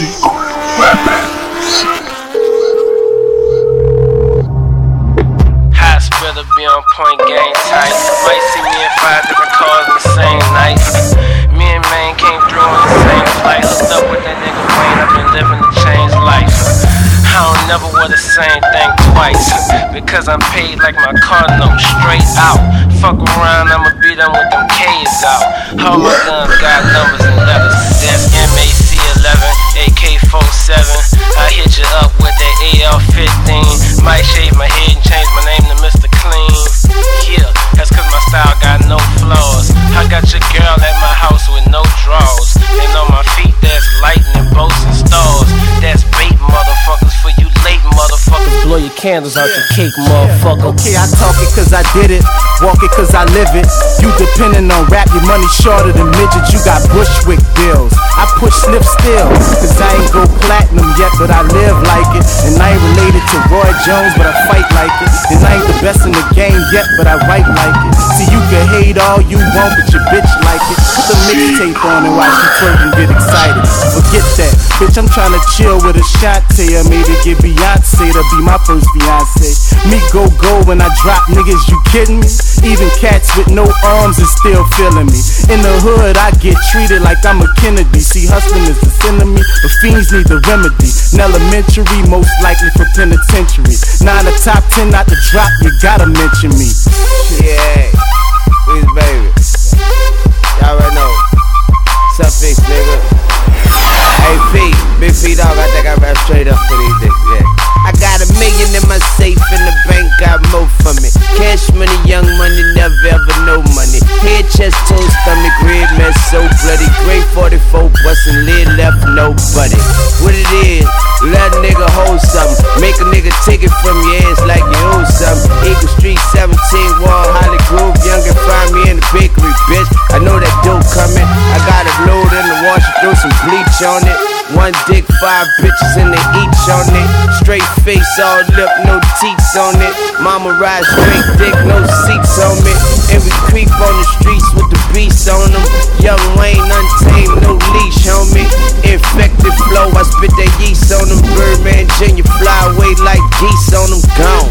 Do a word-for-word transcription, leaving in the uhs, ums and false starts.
Secret weapons. Hospital be on point, game tight. Might see me in five different cars on the same night. Me and Maine came through on the same flight. Hooked up with that nigga Wayne, I've been living a changed life. I don't never wear the same thing twice, because I'm paid like my car note, straight out. Fuck around, I'ma beat them with them K's out. All my guns got numbers and letters. That's M A C eleven, A K forty-seven. I hit you up with that A R fifteen. Might shave my head and change my name to Mister Clean. Yeah, that's cause my style got no flaws. I got your girl at my house with no drawers. And on my feet there's lightning bolts and stars. That's bait, motherfuckers, for you late motherfuckers. Blow your candles out your cake, motherfucker. Okay, I talk it cause I did it, walk it cause I live it. You depending on rap, your money shorter than midgets. You got Bushwick bills, I push slip still, cause I ain't go platinum yet, but I live like it. And I ain't related to Roy Jones, but I fight like it. And I ain't the best in the game yet, but I write like it. See, you can hate all you want, but your bitch like it. Put the mixtape on and watch you twerk and get excited. Forget that, bitch, I'm tryna chill with a shot to ya. Maybe get Beyonce to be my first Beyonce. Me go go when I drop niggas, you kidding me? Even cats with no arms is still feeling me. In the hood, I get treated like I'm a Kennedy. See, hustling is the sin of me, but fiends need the remedy. In elementary, most likely for penitentiary. Nine the top ten not to drop, you gotta mention me. Yeah, please baby. Y'all already know. Suffix, nigga. Hey P, Big P dog, I think I rap straight up for these niggas, yeah. I got a million in my safe and the bank got more for me. Cash money, young money, never ever no money. Head, chest, toe, stomach, red mess, so bloody. Gray forty-four, bustin' lid left, nobody. What it is, let a nigga hold something. Make a nigga take it from your ass like you owe something. Eagle Street, seventeen, Wall, Holly Grove. Young and find me in the bakery, bitch. I know that dope coming. I got it load in the wash, throw some bleach on it. One dick, five bitches and they each on it. Straight face, all lip, no teeth on it. Mama ride straight dick, no seats on me. And we creep on the streets with the beast on them. Young Wayne, untamed, no leash on me. Infected flow, I spit that yeast on them. Birdman Junior fly away like geese on them, gone.